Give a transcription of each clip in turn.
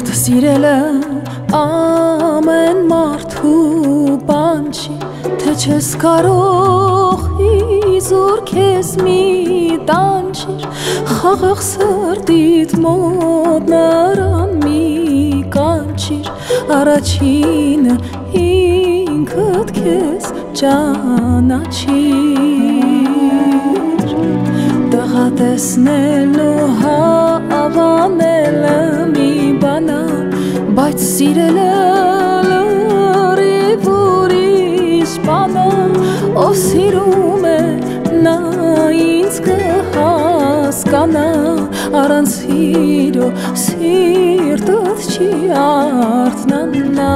Մարդը սիրելը ամեն մարդու բան չի, թե չես կարող իզուր քեզ մի տանջիր, խաղաղ սրտիդ մոտ նրան մի կանչիր, առաջինը ինքդ քեզ ճանաչիր, տղա տեսնելու հավանելը մի բան է, բայց սիրելը լրիվ ուրիշ բան է, ով սիրում է նա ինձ կհասկանա, առանց սիրո սիրտդ չի արթնանա,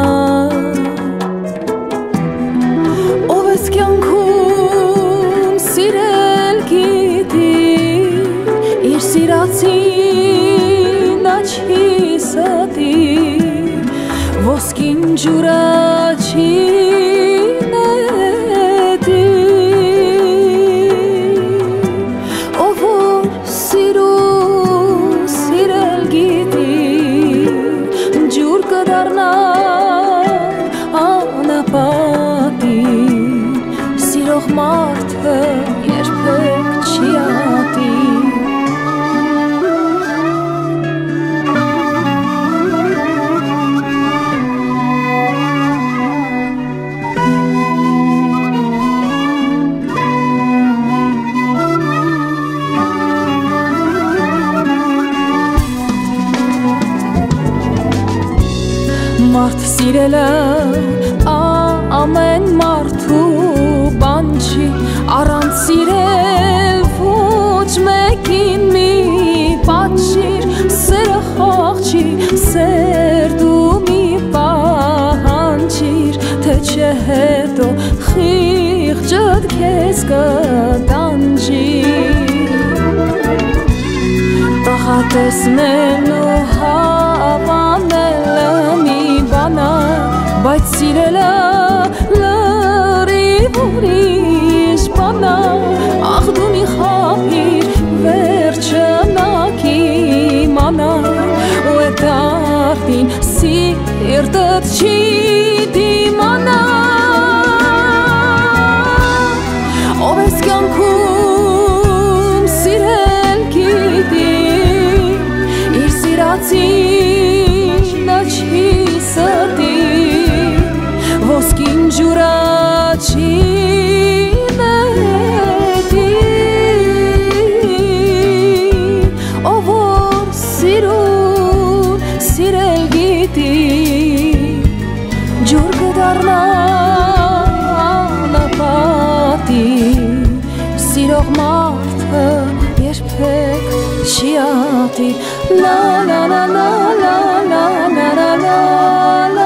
ով ես կյանքում սիրել գիտի, իր սիրածին աչքի ստի, ոսկին ջուրը չի նետի, ով որ սիրել գիտի, ջուր կդառնա անապատի, սիրող մարդը երբեք չի ատի, Մարդ սիրելը ամեն մարդու բան չի, առանց սիրել ոչ մեկին մի պատժիր, սերը խաղ չի, սերդու մի պահանջիր, թե չէ հետո խիղճդ քեզ կտանջի, տղա տեսնելու հավանելը մի բան է, բայց սիրելը լրիվ ուրիշ բան է, ախ դու մի խաբիր վերջը նա կիմանա, ու էդ արդին սիրտդ չի դիմանա, ով ես կյանքում սիրել գիտի, իր սիրածին աչքի ստի, ոսկին ջուրը չի նետի, ով որ սիրել գիտի, ջուր կդառնա անապատի, սիրող մարդը երբեք չի ատի, լա լա լա լա լա լա լա լա լա